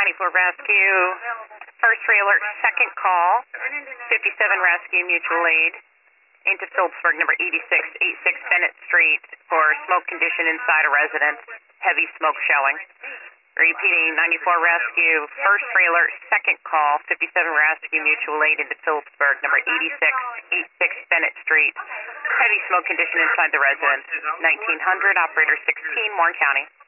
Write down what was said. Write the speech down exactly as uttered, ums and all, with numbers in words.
ninety-four Rescue, first alert, second call, fifty-seven Rescue Mutual Aid, into Phillipsburg, number eighty-six eighty-six Bennett Street for smoke condition inside a residence, heavy smoke showing. Repeating, ninety-four Rescue, first alert, second call, fifty-seven Rescue Mutual Aid into Phillipsburg, number eighty-six eighty-six Bennett Street, heavy smoke condition inside the residence, nineteen hundred, operator sixteen, Warren County.